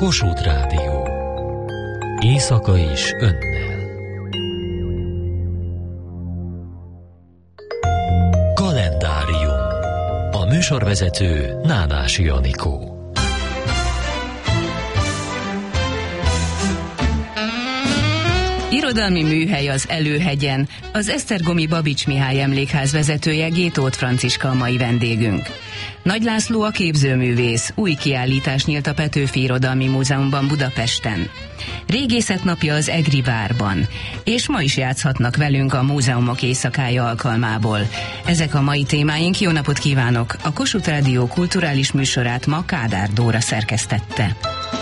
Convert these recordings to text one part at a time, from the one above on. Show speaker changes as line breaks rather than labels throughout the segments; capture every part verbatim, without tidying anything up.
Kossuth Rádió. Éjszaka is önnel. Kalendárium. A műsorvezető Nádási Anikó.
Irodalmi műhely az Előhegyen, az Esztergomi Babits Mihály Emlékház vezetője Gétóth Franciska a mai vendégünk. Nagy László a képzőművész, új kiállítás nyílt a Petőfi Irodalmi Múzeumban Budapesten. Régészet napja az Egri várban, és ma is játszhatnak velünk a Múzeumok éjszakája alkalmából. Ezek a mai témáink. Jó napot kívánok! A Kossuth Rádió kulturális műsorát ma Kádár Dóra szerkesztette.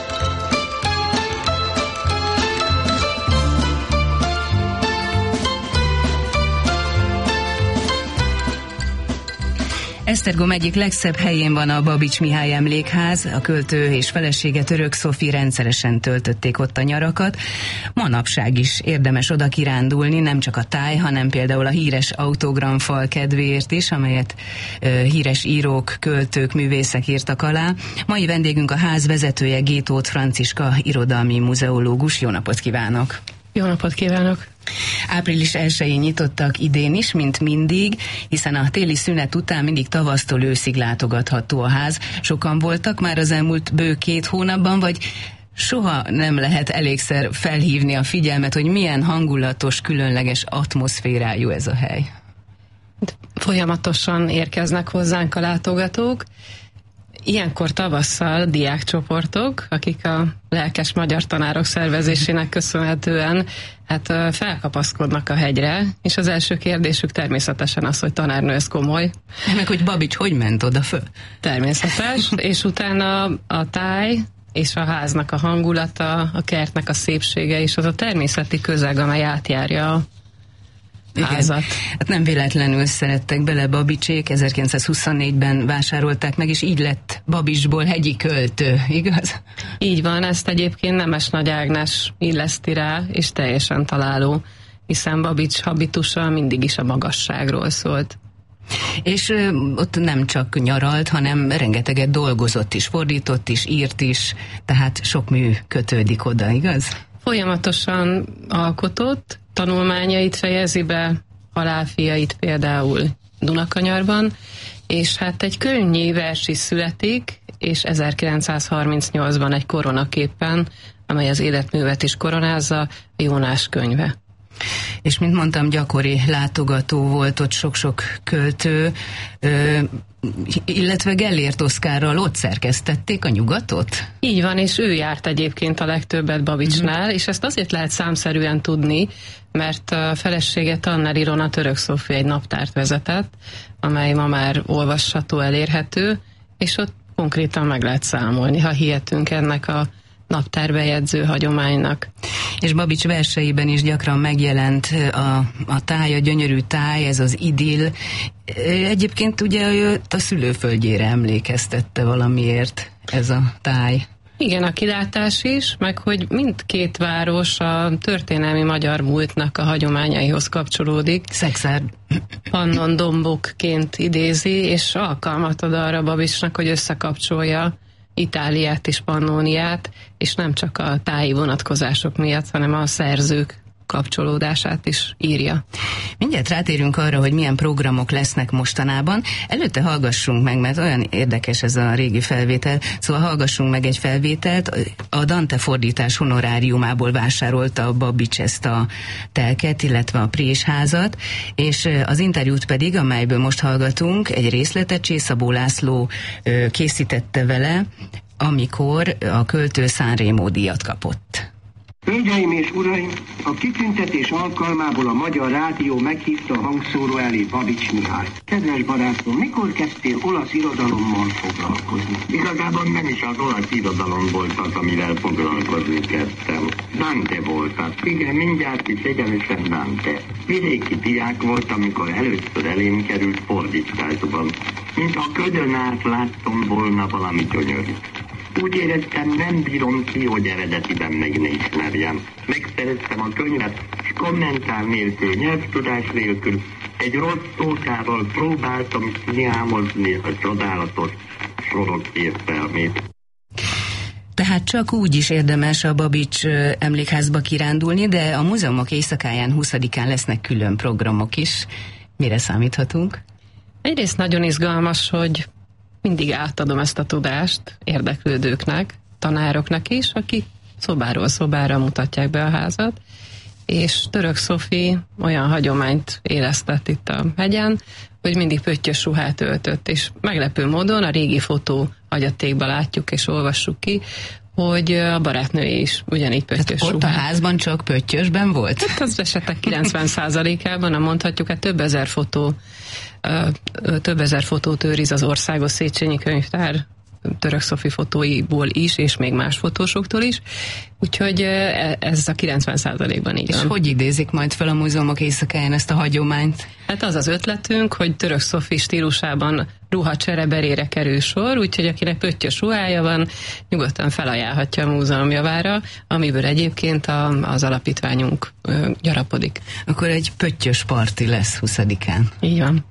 Esztergom egyik legszebb helyén van a Babits Mihály Emlékház, a költő és felesége Török Szofi rendszeresen töltötték ott a nyarakat. Manapság is érdemes oda kirándulni, nem csak a táj, hanem például a híres autogramfal kedvéért is, amelyet ö, híres írók, költők, művészek írtak alá. Mai vendégünk a ház vezetője, Gétóth Franciska, irodalmi muzeológus. Jó napot kívánok!
Jó napot kívánok!
Április elsején nyitottak idén is, mint mindig, hiszen a téli szünet után mindig tavasztól őszig látogatható a ház. Sokan voltak már az elmúlt bő két hónapban, vagy soha nem lehet elégszer felhívni a figyelmet, hogy milyen hangulatos, különleges atmoszférájú ez a hely?
Folyamatosan érkeznek hozzánk a látogatók. Ilyenkor tavasszal diákcsoportok, akik a lelkes magyar tanárok szervezésének köszönhetően hát felkapaszkodnak a hegyre, és az első kérdésük természetesen az, hogy tanárnő, ez komoly.
Meg hogy Babits hogy ment oda föl? Természetes,
és utána a táj és a háznak a hangulata, a kertnek a szépsége, és az a természeti közeg, amely átjárja a házat.
Hát nem véletlenül szerettek bele Babicsék, ezerkilencszázhuszonnégyben vásárolták meg, és így lett Babitsból hegyi költő, igaz?
Így van, ezt egyébként Nemes Nagy Ágnes illeszti rá, és teljesen találó, hiszen Babits habitusa mindig is a magasságról szólt.
És ö, ott nem csak nyaralt, hanem rengeteget dolgozott is, fordított is, írt is, tehát sok mű kötődik oda, igaz?
Folyamatosan alkotott, tanulmányait fejezi be, halálfiait például Dunakanyarban, és hát egy könnyű vers is születik, és ezerkilencszázharmincnyolcban egy koronaképpen, amely az életművet is koronázza, a Jónás könyve.
És mint mondtam, gyakori látogató volt ott sok-sok költő, ö, illetve Gellért Oszkárral ott szerkesztették a Nyugatot?
Így van, és ő járt egyébként a legtöbbet Babicsnál, uh-huh. és ezt azért lehet számszerűen tudni, mert a felesége Tanner Ilona Török Szofi egy naptárt vezetett, amely ma már olvasható, elérhető, és ott konkrétan meg lehet számolni, ha hihetünk ennek a naptárbejegyző hagyománynak.
És Babits verseiben is gyakran megjelent a, a táj, a gyönyörű táj, ez az idill. Egyébként ugye a szülőföldjére emlékeztette valamiért ez a táj.
Igen, a kilátás is, meg hogy mindkét város a történelmi magyar múltnak a hagyományaihoz kapcsolódik.
Szekszárd
Pannon dombokként idézi, és alkalmat ad arra Babicsnak, hogy összekapcsolja Itáliát és Pannóniát, és nem csak a táji vonatkozások miatt, hanem a szerzők kapcsolódását is írja.
Mindjárt rátérünk arra, hogy milyen programok lesznek mostanában. Előtte hallgassunk meg, mert olyan érdekes ez a régi felvétel, szóval hallgassunk meg egy felvételt. A Dante fordítás honoráriumából vásárolta a Babits ezt a telket, illetve a présházat, és az interjút pedig, amelyből most hallgatunk, egy részletet Csészabó László készítette vele, amikor a költő Sanremo díjat kapott.
Hölgyeim és uraim, a kitüntetés alkalmából a Magyar Rádió meghívta a hangszóró elé Babits Mihályt. Kedves barátom, mikor kezdtél olasz irodalommal foglalkozni?
Igazából nem is az olasz irodalom volt az, amivel foglalkozni kezdtem. Dante volt az. Igen, mindjárt is egyenesen Dante. Vidéki diák volt, amikor először elém került fordításban. Mint a ködön át láttam volna valami gyönyörűt. Úgy éreztem, nem bírom ki, hogy eredetiben meg ne ismerjem. Megszereztem a könyvet, és kommentár nélkül, nyelvtudás nélkül, egy rossz szótával próbáltam kiámozni a csodálatos sorok értelmét.
Hát csak úgy is érdemes a Babics emlékházba kirándulni, de a múzeumok éjszakáján huszadikán lesznek külön programok is. Mire számíthatunk?
Egyrészt nagyon izgalmas, hogy mindig átadom ezt a tudást érdeklődőknek, tanároknak is, akik szobáról szobára mutatják be a házat, és Török Szofi olyan hagyományt élesztett itt a hegyen, hogy mindig pöttyös ruhát öltött, és meglepő módon a régi fotó hagyatékba látjuk és olvassuk ki, hogy a barátnője is ugyanígy pöttyös
ruhát. Ott a házban csak pöttyösben volt?
Hát az esetek kilencven százalékában, nem mondhatjuk, hát több ezer fotó, több ezer fotót őriz az Országos Széchenyi Könyvtár Török Szofi fotóiból is, és még más fotósoktól is. Úgyhogy ez a kilencven százalékban így van.
És hogy idézik majd fel a múzeumok éjszakáján ezt a hagyományt?
Hát az az ötletünk, hogy Török Szofi stílusában ruhacsereberére kerül sor, úgyhogy akinek pöttyös ruhája van, nyugodtan felajánlhatja a múzeum javára, amiből egyébként a, az alapítványunk ö, gyarapodik.
Akkor egy pöttyös parti lesz huszadikán.
Így van.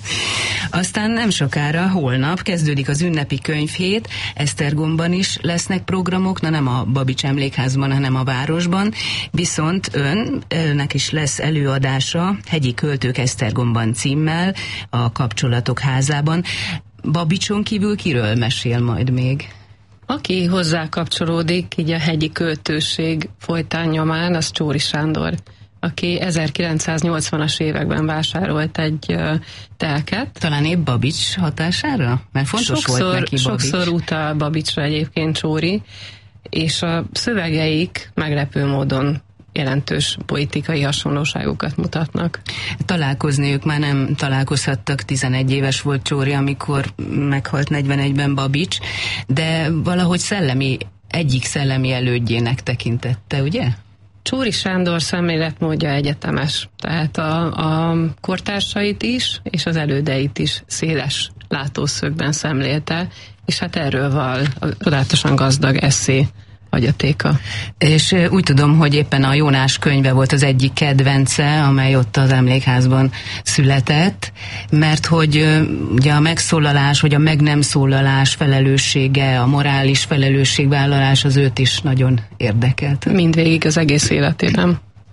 Aztán nem sokára, holnap kezdődik az ünnepi könyvhét, Esztergomban is lesznek programok, na nem a Babics emlékházban, hanem a városban, viszont ön, önnek is lesz előadása Hegyi Költők Esztergomban címmel a Kapcsolatok házában. Babicson kívül kiről mesél majd még?
Aki hozzá kapcsolódik, így a hegyi költőség folytán nyomán, az Csóri Sándor, aki ezerkilencszáznyolcvanas években vásárolt egy uh, telket.
Talán épp Babics hatására? Mert fontos
sokszor,
volt neki Babics.
Sokszor utal Babicsra egyébként Csóri, és a szövegeik meglepő módon jelentős politikai hasonlóságokat mutatnak.
Találkozni ők már nem találkozhattak, tizenegy éves volt Csóri, amikor meghalt negyvenegyben Babics, de valahogy szellemi, egyik szellemi elődjének tekintette, ugye?
Csóri Sándor szemléletmódja egyetemes, tehát a, a kortársait is, és az elődeit is széles látószögben szemlélte, és hát erről van a tudatosan gazdag esszé hagyatéka.
És úgy tudom, hogy éppen a Jónás könyve volt az egyik kedvence, amely ott az emlékházban született, mert hogy ugye a megszólalás, vagy a meg nem szólalás felelőssége, a morális felelősségvállalás az őt is nagyon érdekelt.
Mindvégig az egész életében.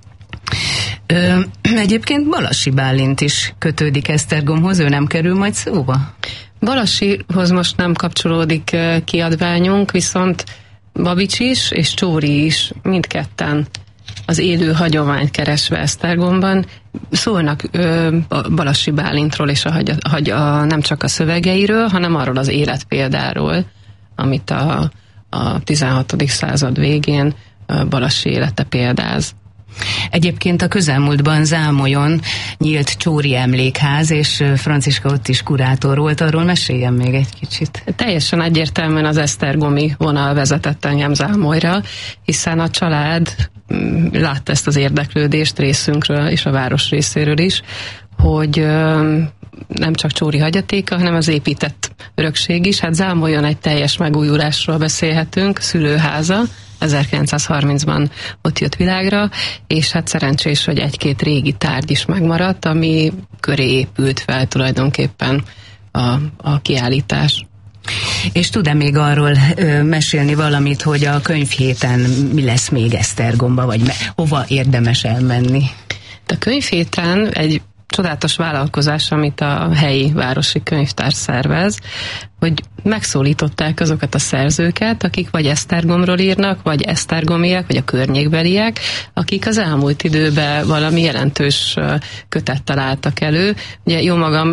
Ö, egyébként Balassi Bálint is kötődik Esztergomhoz, ő nem kerül majd szóba?
Balassihoz most nem kapcsolódik kiadványunk, viszont Babics is, és Csóri is, mindketten az élő hagyományt keresve Esztergomban szólnak ö, Balassi Bálintról és a, hagy, hagy, a, nem csak a szövegeiről, hanem arról az életpéldáról, amit a, a tizenhatodik század végén Balassi élete példáz.
Egyébként a közelmúltban Zámolyon nyílt Csóri emlékház, és Franciska ott is kurátor volt, arról meséljen még egy kicsit.
Teljesen egyértelműen az esztergomi vonal vezetett engem Zámolyra, hiszen a család látta ezt az érdeklődést részünkről és a város részéről is, hogy nem csak Csóri hagyatéka, hanem az épített örökség is. Hát Zámolyon egy teljes megújulásról beszélhetünk, szülőháza, ezerkilencszázharmincban ott jött világra, és hát szerencsés, hogy egy-két régi tárgy is megmaradt, ami köré épült fel tulajdonképpen a, a kiállítás.
És tud-e még arról ö, mesélni valamit, hogy a könyvhéten mi lesz még Esztergomba, vagy me- hova érdemes elmenni?
A könyvhéten egy csodálatos vállalkozás, amit a helyi városi könyvtár szervez, hogy megszólították azokat a szerzőket, akik vagy Esztergomról írnak, vagy esztergomiek, vagy a környékbeliek, akik az elmúlt időben valami jelentős kötet találtak elő. Ugye jó magam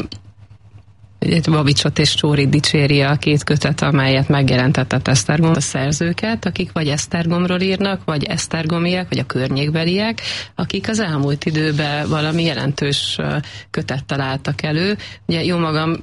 Babicsot és Csórit dicséri a két kötet, amelyet megjelentetett Esztergom a szerzőket, akik vagy Esztergomról írnak, vagy esztergomiek, vagy a környékbeliek, akik az elmúlt időben valami jelentős kötet találtak elő. Ugye jó magam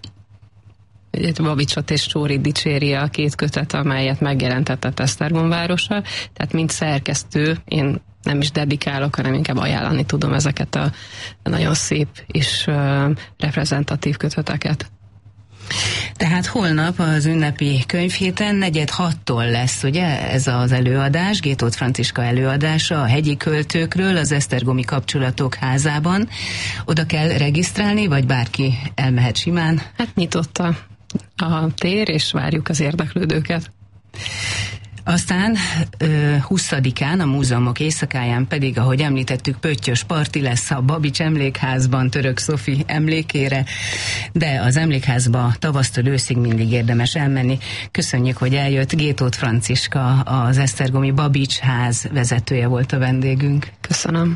Babicsot és Csórit dicséri a két kötet, amelyet megjelentetett Esztergom városa, tehát mint szerkesztő én nem is dedikálok, hanem inkább ajánlani tudom ezeket a nagyon szép és reprezentatív köteteket.
Tehát holnap az ünnepi könyvhéten negyed hattól lesz, ugye, ez az előadás, Gétót Franciska előadása a hegyi költőkről az Esztergomi Kapcsolatok házában. Oda kell regisztrálni, vagy bárki elmehet simán?
Hát nyitott a, a tér, és várjuk az érdeklődőket.
Aztán huszadikán a múzeumok éjszakáján pedig, ahogy említettük, pöttyös parti lesz a Babics emlékházban Török Szofi emlékére, de az emlékházba tavasztól őszig mindig érdemes elmenni. Köszönjük, hogy eljött. Gétót Franciska, az esztergomi Babics ház vezetője volt a vendégünk.
Köszönöm.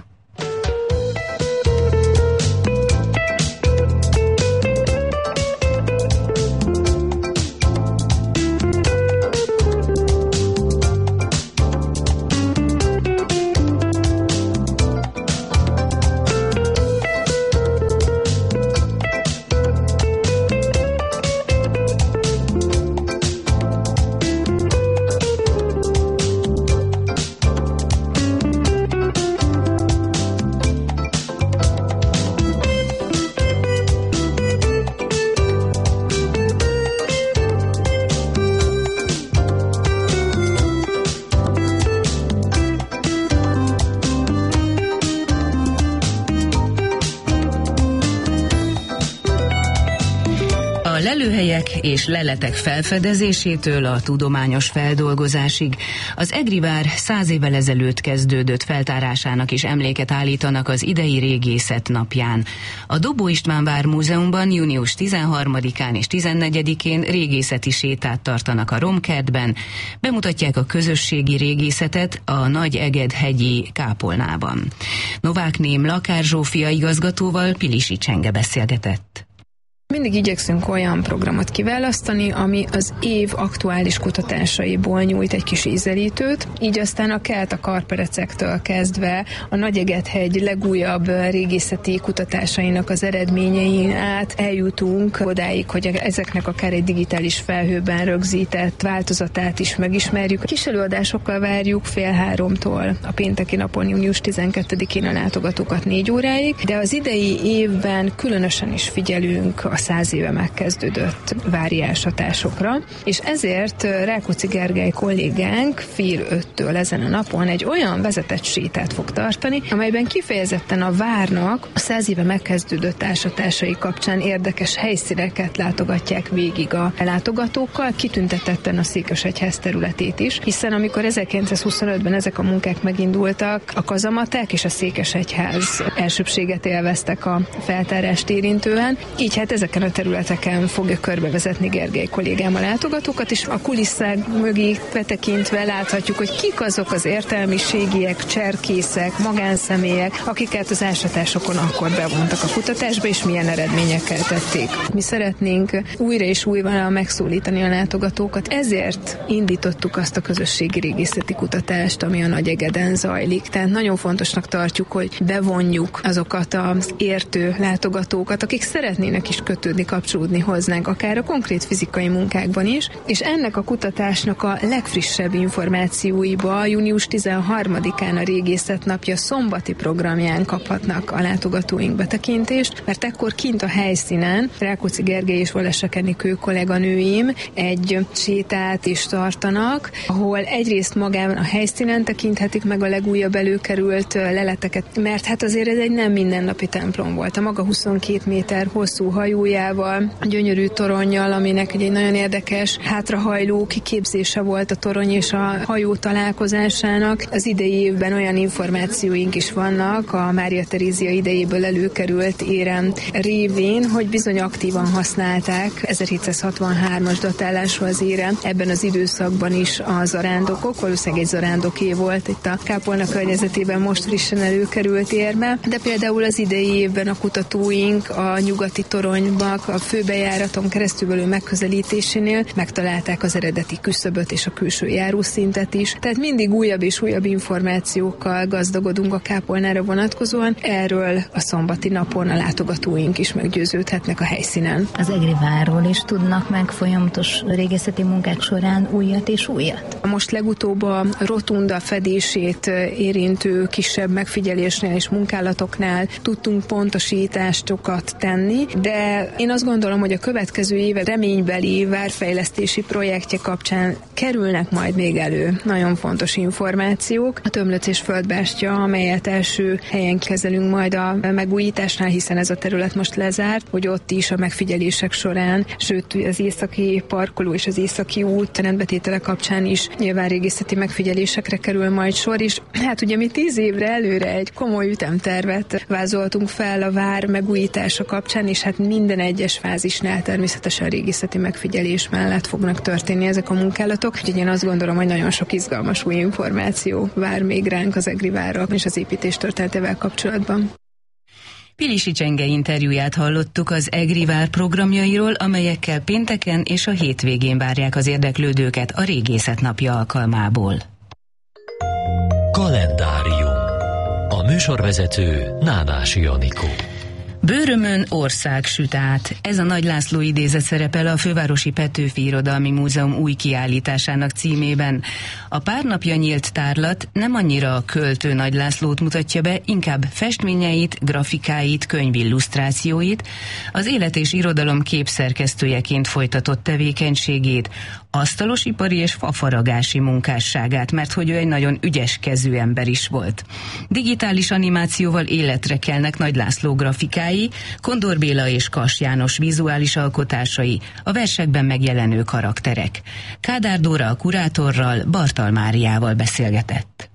Lelőhelyek és leletek felfedezésétől a tudományos feldolgozásig az Egri vár száz évvel ezelőtt kezdődött feltárásának is emléket állítanak az idei régészet napján. A Dobó István vár múzeumban június tizenharmadikán és tizennegyedikén régészeti sétát tartanak a Romkertben, bemutatják a közösségi régészetet a Nagy-Eged-hegyi kápolnában. Novák Ném Lakár Zsófia igazgatóval Pilisi Csenge beszélgetett.
Mindig igyekszünk olyan programot kiválasztani, ami az év aktuális kutatásaiból nyújt egy kis ízelítőt, így aztán a kelt a karperecektől kezdve a Nagy-Eged-hegy legújabb régészeti kutatásainak az eredményein át eljutunk odáig, hogy ezeknek akár egy digitális felhőben rögzített változatát is megismerjük. A kis előadásokkal várjuk fél háromtól a pénteki napon, június tizenkettedikén a látogatókat négy óráig, de az idei évben különösen is figyelünk a száz éve megkezdődött vári ásatásokra, és ezért Rákóczi Gergely kollégánk fél öttől ezen a napon egy olyan vezetett sétát fog tartani, amelyben kifejezetten a várnak a száz éve megkezdődött ásatásai kapcsán érdekes helyszíneket látogatják végig a látogatókkal, kitüntetetten a Székesegyház területét is, hiszen amikor ezerkilencszázhuszonötben ezek a munkák megindultak, a kazamatek és a Székesegyház elsőbséget élveztek a feltárást érintően, így hát ezeken a területeken fogja körbevezetni Gergely kollégám a látogatókat, és a kulisszák mögé betekintve láthatjuk, hogy kik azok az értelmiségiek, cserkészek, magánszemélyek, akiket az ásatásokon akkor bevontak a kutatásba, és milyen eredményekkel tették. Mi szeretnénk újra és újra megszólítani a látogatókat, ezért indítottuk azt a közösségi régészeti kutatást, ami a Nagy-Egeden zajlik. Tehát nagyon fontosnak tartjuk, hogy bevonjuk azokat az értő látogatókat, akik szeretnének is kötődni, kapcsolódni hozzánk, akár a konkrét fizikai munkákban is, és ennek a kutatásnak a legfrissebb információiba június tizenharmadikán a Régészet Napja szombati programján kaphatnak a látogatóink betekintést, mert ekkor kint a helyszínen Rákóczi Gergely és Valesek Enikő kolléganőim egy sétát is tartanak, ahol egyrészt magában a helyszínen tekinthetik meg a legújabb előkerült leleteket, mert hát azért ez egy nem mindennapi templom volt. A maga huszonkét méter hosszú hajójával, gyönyörű toronnyal, aminek egy nagyon érdekes hátrahajló kiképzése volt a torony és a hajó találkozásának. Az idei évben olyan információink is vannak a Mária Terézia idejéből előkerült érem révén, hogy bizony aktívan használták ezerhétszázhatvanhármas datálású az érem. Ebben az időszakban is a zarándokok, valószínűleg egy zarándoké volt itt a kápolna környezetében most frissen előkerült érme, de például az idei évben a kutatóink a nyugati toronynak a főbejáraton keresztülvelő megközelítésénél megtalálták az eredeti küszöböt és a külső járószintet is. Tehát mindig újabb és újabb információkkal gazdagodunk a kápolnára vonatkozóan. Erről a szombati napon a látogatóink is meggyőződhetnek a helyszínen.
Az Egri várról is tudnak meg folyamatos régészeti munkák során újat és újat?
Most legutóbb a rotunda fedését érintő kisebb megfigyelésnél és munkálatoknál tudtunk pontosításokat tenni, de Tehát én azt gondolom, hogy a következő éve reménybeli várfejlesztési projektje kapcsán kerülnek majd még elő nagyon fontos információk. A Tömlöc és Földbástya, amelyet első helyen kezelünk majd a megújításnál, hiszen ez a terület most lezárt, hogy ott is a megfigyelések során, sőt az északi parkoló és az északi út rendbetétele kapcsán is nyilván régészeti megfigyelésekre kerül majd sor, és hát ugye mi tíz évre előre egy komoly ütemtervet vázoltunk fel a vár megújítása kapcsán, és hát minden egyes fázisnál természetesen régészeti megfigyelés mellett fognak történni ezek a munkálatok. Úgyhogy én azt gondolom, hogy nagyon sok izgalmas új információ vár még ránk az EGRI várra és az építés történetével kapcsolatban.
Pilisi Csenge interjúját hallottuk az EGRI vár programjairól, amelyekkel pénteken és a hétvégén várják az érdeklődőket a Régészet Napja alkalmából.
Kalendárium. A műsorvezető Nánási Anikó.
Bőrömön ország süt át. Ez a Nagy László idézet szerepel a Fővárosi Petőfi Irodalmi Múzeum új kiállításának címében. A pár napja nyílt tárlat nem annyira a költő Nagy Lászlót mutatja be, inkább festményeit, grafikáit, könyvillusztrációit, az élet és irodalom képszerkesztőjeként folytatott tevékenységét, asztalosipari és fafaragási munkásságát, mert hogy ő egy nagyon ügyes kezű ember is volt. Digitális animációval életre kelnek Nagy László grafikái, Kondor Béla és Kass János vizuális alkotásai, a versekben megjelenő karakterek. Kádár Dóra a kurátorral, Bartal Máriával beszélgetett.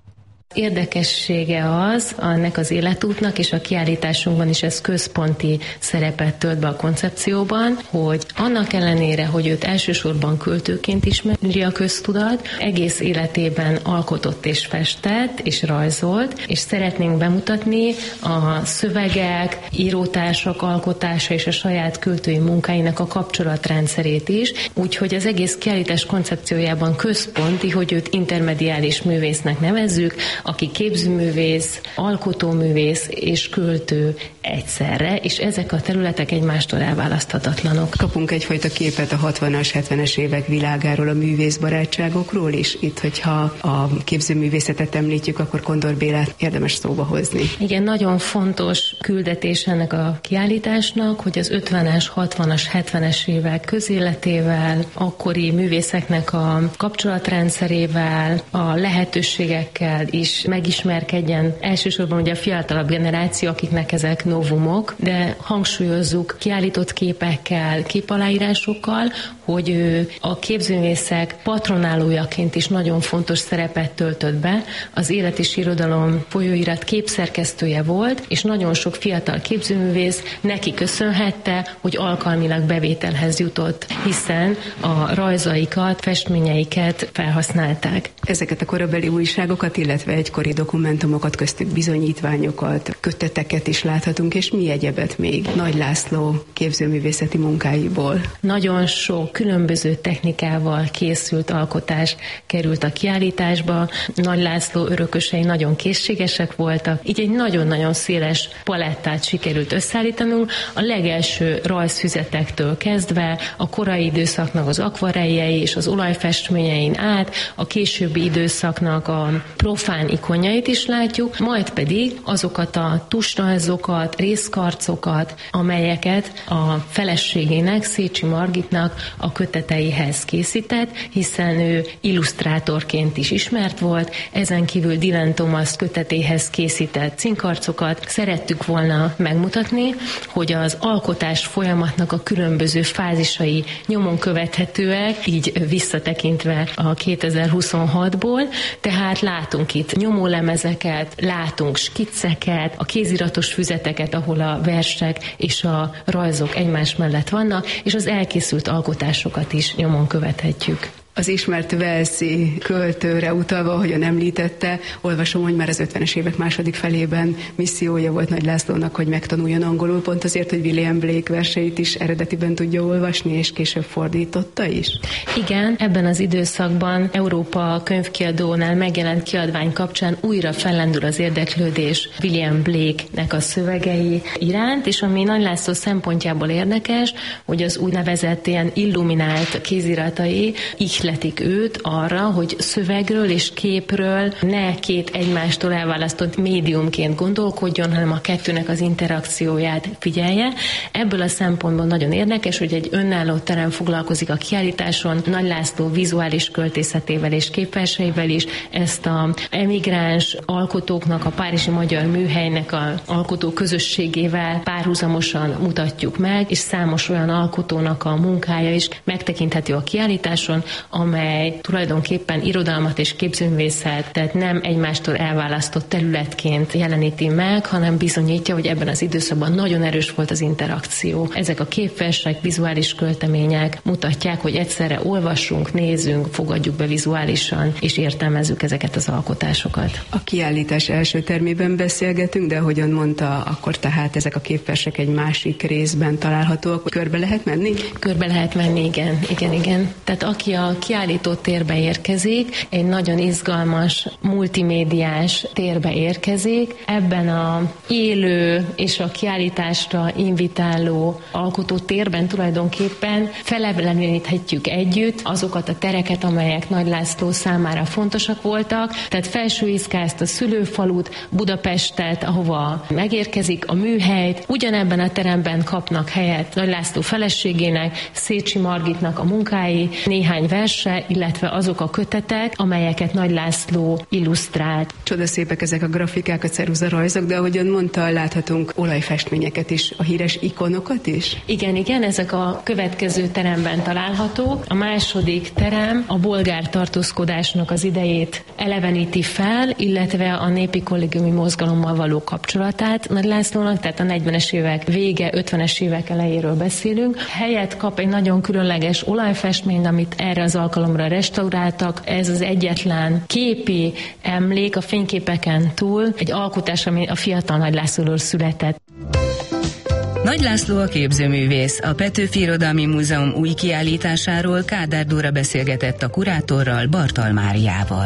Érdekessége az, ennek az életútnak, és a kiállításunkban is ez központi szerepet tölt be a koncepcióban, hogy annak ellenére, hogy őt elsősorban költőként ismeri a köztudat, egész életében alkotott és festett, és rajzolt, és szeretnénk bemutatni a szövegek, írótársak alkotása és a saját költői munkáinak a kapcsolatrendszerét is, úgyhogy az egész kiállítás koncepciójában központi, hogy őt intermediális művésznek nevezzük, aki képzőművész, alkotóművész és költő egyszerre, és ezek a területek egymástól elválaszthatatlanok.
Kapunk egyfajta képet a hatvanas, hetvenes évek világáról, a művészbarátságokról is. Itt, hogyha a képzőművészetet említjük, akkor Kondor Bélát érdemes szóba hozni.
Igen, nagyon fontos küldetés ennek a kiállításnak, hogy az ötvenes, hatvanas, hetvenes évek közéletével, akkori művészeknek a kapcsolatrendszerével, a lehetőségekkel is megismerkedjen. Elsősorban ugye a fiatalabb generáció, akiknek ezek novumok, de hangsúlyozzuk kiállított képekkel, képaláírásokkal, hogy ő a képzőművészek patronálójaként is nagyon fontos szerepet töltött be. Az Élet és Irodalom folyóirat képszerkesztője volt, és nagyon sok fiatal képzőművész neki köszönhette, hogy alkalmilag bevételhez jutott, hiszen a rajzaikat, festményeiket felhasználták.
Ezeket a korabeli újságokat, illetve egykori dokumentumokat, köztük bizonyítványokat, köteteket is láthatunk, és mi egyebet még Nagy László képzőművészeti munkáiból.
Nagyon sok különböző technikával készült alkotás került a kiállításba. Nagy László örökösei nagyon készségesek voltak, így egy nagyon-nagyon széles palettát sikerült összeállítanunk, a legelső rajzfüzetektől kezdve a korai időszaknak az akvareljei és az olajfestményein át, a későbbi időszaknak a profán ikonjait is látjuk, majd pedig azokat a tusrajzokat, részkarcokat, amelyeket a feleségének, Szécsi Margitnak a köteteihez készített, hiszen ő illusztrátorként is ismert volt, ezen kívül Dylan Thomas kötetéhez készített cinkarcokat szerettük volna megmutatni, hogy az alkotás folyamatnak a különböző fázisai nyomon követhetőek, így visszatekintve a kétezer-huszonhatból, tehát látunk itt nyomólemezeket, látunk skicceket, a kéziratos füzeteket, ahol a versek és a rajzok egymás mellett vannak, és az elkészült alkotásokat is nyomon követhetjük.
Az ismert walesi költőre utalva, ahogyan említette, olvasom, hogy már az ötvenes évek második felében missziója volt Nagy Lászlónak, hogy megtanuljon angolul, pont azért, hogy William Blake verseit is eredetiben tudja olvasni, és később fordította is.
Igen, ebben az időszakban Európa könyvkiadónál megjelent kiadvány kapcsán újra fellendül az érdeklődés William Blake-nek a szövegei iránt, és ami Nagy László szempontjából érdekes, hogy az úgynevezett ilyen illuminált kéziratai, ihlet ihletik őt arra, hogy szövegről és képről ne két egymástól elválasztott médiumként gondolkodjon, hanem a kettőnek az interakcióját figyelje. Ebből a szempontból nagyon érdekes, hogy egy önálló terem foglalkozik a kiállításon Nagy László vizuális költészetével és képverseivel is. Ezt a emigráns alkotóknak, a Párizsi Magyar Műhelynek a alkotó közösségével párhuzamosan mutatjuk meg, és számos olyan alkotónak a munkája is megtekinthető a kiállításon, amely tulajdonképpen irodalmat és képzőművészet, tehát nem egymástól elválasztott területként jeleníti meg, hanem bizonyítja, hogy ebben az időszakban nagyon erős volt az interakció. Ezek a képversek, vizuális költemények mutatják, hogy egyszerre olvassunk, nézünk, fogadjuk be vizuálisan, és értelmezzük ezeket az alkotásokat.
A kiállítás első termében beszélgetünk, de ahogyan mondta, akkor tehát ezek a képversek egy másik részben találhatóak. Körbe lehet menni?
Körbe lehet menni, igen, igen, igen. Tehát aki a kiállító térbe érkezik, egy nagyon izgalmas, multimédiás térbe érkezik. Ebben a élő és a kiállításra invitáló alkotó térben tulajdonképpen feleleveníthetjük együtt azokat a tereket, amelyek Nagy László számára fontosak voltak. Tehát Felsőiszkázt, a szülőfalut, Budapestet, ahova megérkezik, a műhelyt. Ugyanebben a teremben kapnak helyet Nagy László feleségének, Szécsi Margitnak a munkái, néhány verse, illetve azok a kötetek, amelyeket Nagy László illusztrált.
Csodaszépek ezek a grafikák, a ceruzarajzok, de ahogyan mondta, láthatunk olajfestményeket is, a híres ikonokat is?
Igen, igen, ezek a következő teremben találhatók. A második terem a bolgár tartózkodásnak az idejét eleveníti fel, illetve a népi kollégiumi mozgalommal való kapcsolatát Nagy Lászlónak, tehát a negyvenes évek vége, ötvenes évek elejéről beszélünk. Helyet kap egy nagyon különleges olajfestmény, amit erre az alkalomra restauráltak. Ez az egyetlen képi emlék a fényképeken túl, egy alkotás, ami a fiatal Nagy Lászlóról született.
Nagy László a képzőművész. A Petőfi Irodalmi Múzeum új kiállításáról Kádár Dóra beszélgetett a kurátorral, Bartal Máriával.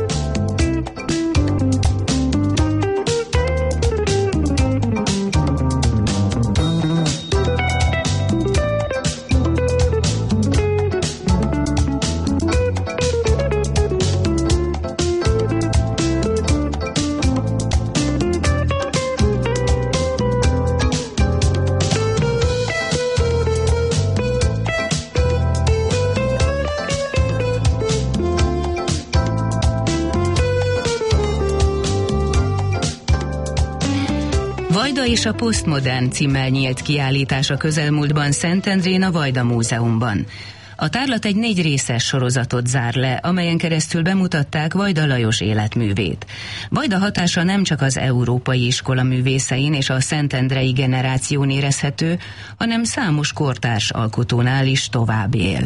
Vajda és a posztmodern címmel nyílt kiállítás a közelmúltban Szentendrén a Vajda Múzeumban. A tárlat egy négy részes sorozatot zár le, amelyen keresztül bemutatták Vajda Lajos életművét. Vajda hatása nem csak az európai iskola művészein és a szentendrei generáción érezhető, hanem számos kortárs alkotónál is tovább él.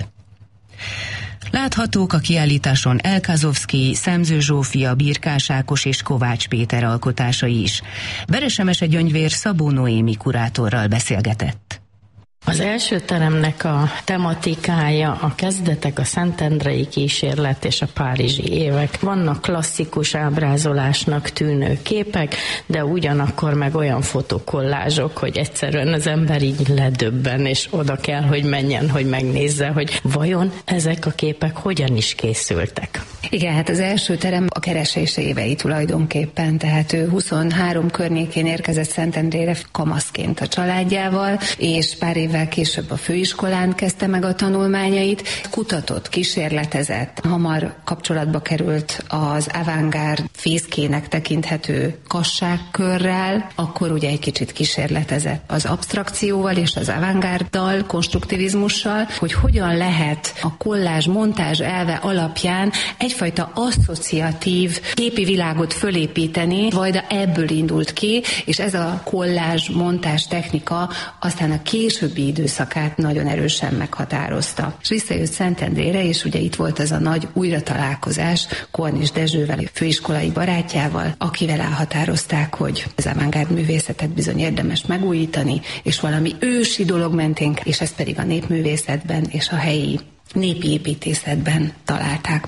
Láthatók a kiállításon Elkázovszky, Szemző Zsófia, Birkás Ákos és Kovács Péter alkotásai is. Veresemese Gyöngyvér Szabó Noémi kurátorral beszélgetett.
Az első teremnek a tematikája a kezdetek, a szentendrei kísérlet és a párizsi évek. Vannak klasszikus ábrázolásnak tűnő képek, de ugyanakkor meg olyan fotokollázsok, hogy egyszerűen az ember így ledöbben, és oda kell, hogy menjen, hogy megnézze, hogy vajon ezek a képek hogyan is készültek.
Igen, hát az első terem a keresés évei tulajdonképpen, tehát ő huszonhárom környékén érkezett Szentendrére kamaszként a családjával, és pár évvel később a főiskolán kezdte meg a tanulmányait, kutatott, kísérletezett, hamar kapcsolatba került az avantgárd fészkének tekinthető kasságkörrel, akkor ugye egy kicsit kísérletezett az abstrakcióval és az avantgárddal, konstruktivizmussal, hogy hogyan lehet a kollázs montázs elve alapján egyfajta asszociatív képi világot fölépíteni, Vajda ebből indult ki, és ez a kollázs montázs technika aztán a későbbi időszakát nagyon erősen meghatározta. És visszajött Szentendrére, és ugye itt volt ez a nagy újratalálkozás Kornis Dezsővel, főiskolai barátjával, akivel elhatározták, hogy az avantgárd művészetet bizony érdemes megújítani, és valami ősi dolog mentén, és ezt pedig a népművészetben és a helyi népi építészetben találták meg.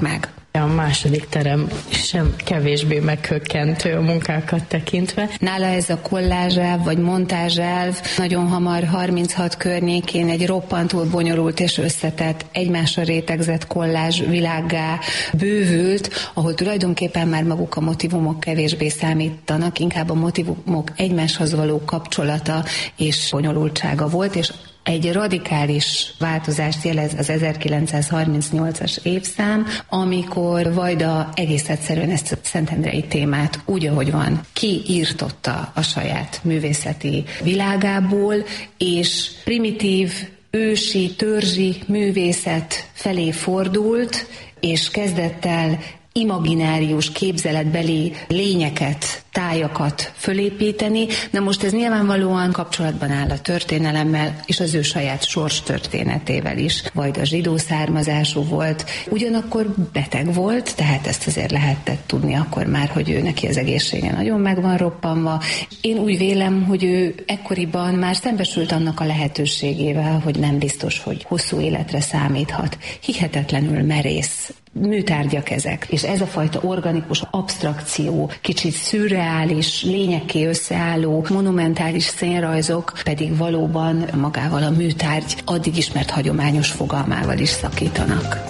A második terem sem kevésbé meghökkentő a munkákat tekintve.
Nála ez a kollázselv vagy montázselv nagyon hamar harminchat környékén egy roppantul bonyolult és összetett, egymásra rétegzett kollázs világgá bővült, ahol tulajdonképpen már maguk a motívumok kevésbé számítanak, inkább a motívumok egymáshoz való kapcsolata és bonyolultsága volt, és egy radikális változást jelez az ezerkilencszázharmincnyolcas évszám, amikor Vajda egész egyszerűen ezt a szentendrei témát úgy, ahogy van, kiírtotta a saját művészeti világából, és primitív, ősi, törzsi művészet felé fordult, és kezdett el imaginárius, képzeletbeli lényeket, tájakat fölépíteni. Na most ez nyilvánvalóan kapcsolatban áll a történelemmel, és az ő saját sors történetével is. Vajda zsidó származású volt, ugyanakkor beteg volt, tehát ezt azért lehetett tudni akkor már, hogy ő neki az egészsége nagyon meg van roppanva. Én úgy vélem, hogy ő ekkoriban már szembesült annak a lehetőségével, hogy nem biztos, hogy hosszú életre számíthat. Hihetetlenül merész műtárgyak ezek. És ez a fajta organikus absztrakció, kicsit szürreális, lényekké összeálló, monumentális színrajzok pedig valóban magával a műtárgy addig ismert hagyományos fogalmával is szakítanak.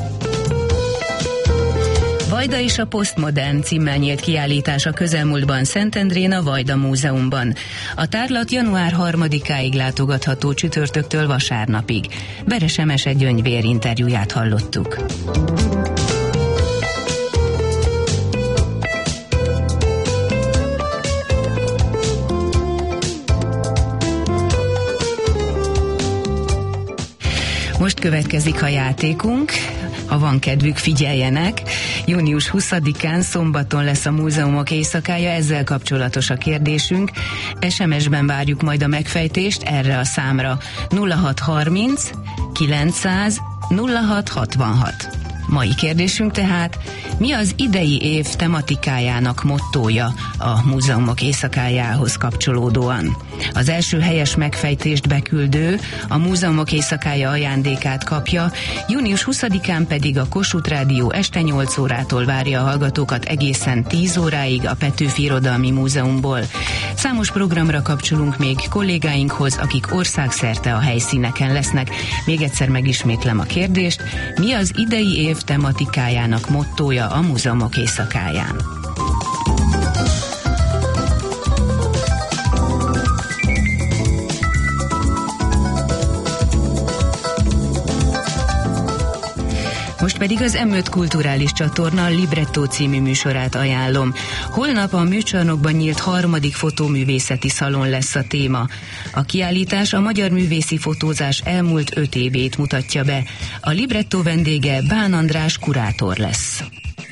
Vajda és a posztmodern címmel nyílt kiállítás a közelmúltban Szentendrén a Vajda Múzeumban. A tárlat január harmadikáig látogatható csütörtöktől vasárnapig. Beres Emese Gyöngyvér interjúját hallottuk. Most következik a játékunk. Ha van kedvük, figyeljenek. június huszadikán szombaton lesz a múzeumok éjszakája, ezzel kapcsolatos a kérdésünk. es em es-ben várjuk majd a megfejtést erre a számra. nulla hat harminc kilencszáz nulla hat hatvanhat. Mai kérdésünk tehát, mi az idei év tematikájának mottója a múzeumok éjszakájához kapcsolódóan? Az első helyes megfejtést beküldő a múzeumok éjszakája ajándékát kapja, június huszadikán pedig a Kossuth Rádió este nyolc órától várja a hallgatókat egészen tíz óráig a Petőfi Irodalmi Múzeumból. Számos programra kapcsolunk még kollégáinkhoz, akik országszerte a helyszíneken lesznek. Még egyszer megismétlem a kérdést, mi az idei év tematikájának mottója a múzeumok éjszakáján? Most pedig az em öt kulturális csatorna Libretto című műsorát ajánlom. Holnap a műcsarnokban nyílt harmadik fotóművészeti szalon lesz a téma. A kiállítás a magyar művészi fotózás elmúlt öt évét mutatja be. A Libretto vendége Bán András kurátor lesz.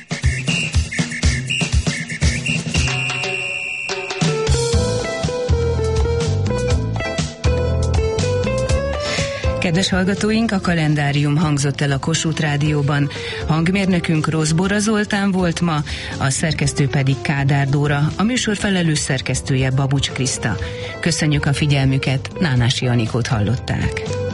Kedves hallgatóink, a kalendárium hangzott el a Kossuth Rádióban. Hangmérnökünk Rozbora Zoltán volt ma, a szerkesztő pedig Kádár Dóra, a műsor felelős szerkesztője Babucs Kriszta. Köszönjük a figyelmüket, Nánási Anikót hallották.